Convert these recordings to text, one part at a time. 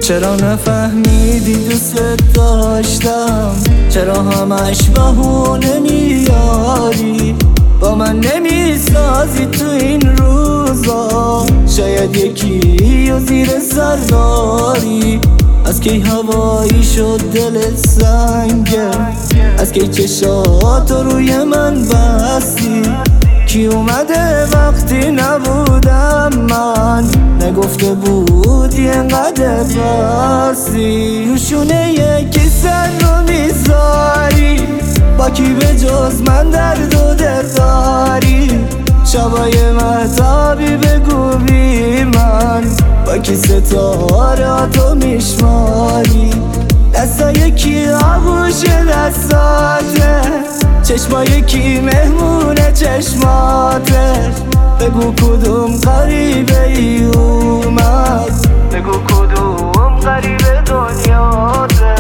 چرا نفهمیدی دوست داشتم؟ چرا همش بهونه میاری؟ با من نمیسازی تو این روزا؟ شاید یکی و زیر سر داری. از کی هوایی شد دل سنگه؟ از کی چشاتو روی من بستی؟ کی اومده وقتی نبودم من؟ نگفته بودی انقدر برسی؟ روشونه یکی سر رو میذاری، با کی به جز من درد و دل داری؟ شبای مهتابی بگو بی من، با کی ستاراتو میشماری؟ دستای کی آغوش دستاته؟ چشمای کی مهمون چشماته؟ بگو کدوم غریبه ای اومد، بگو کدوم غریبه دنیاته.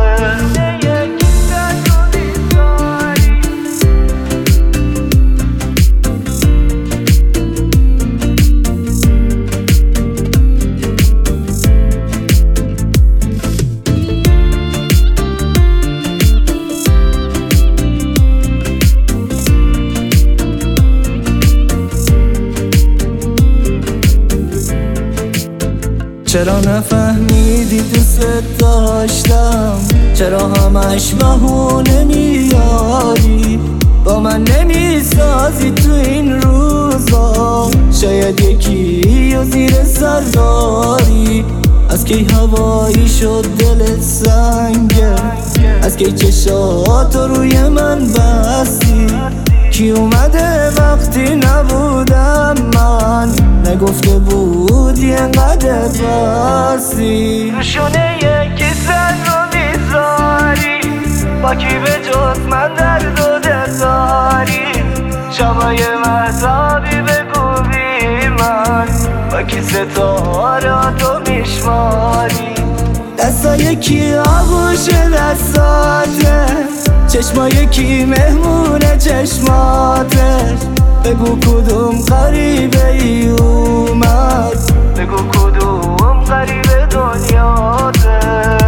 چرا نفهمیدی دوست داشتم؟ چرا همش بهونه میاری؟ با من نمیسازی تو این روزا؟ شاید یکی و زیر سر داری. از کی هوایی شد دل سنگه؟ از کی چشاتو روی من بستی؟ کی اومده وقتی نبودم من؟ نگفته بودی انقدر برسی؟ روشونه یکی سر رو میذاری، با کی به جز من درد و دل داری؟ شبای مهتابی بگو بی من، با کی ستاراتو میشماری؟ دستای کی آغوش دستاته؟ چشمای کی مهمون چشماته؟ بگو کدوم غریبه ای اومد، بگو کدوم غریبه دنیاته.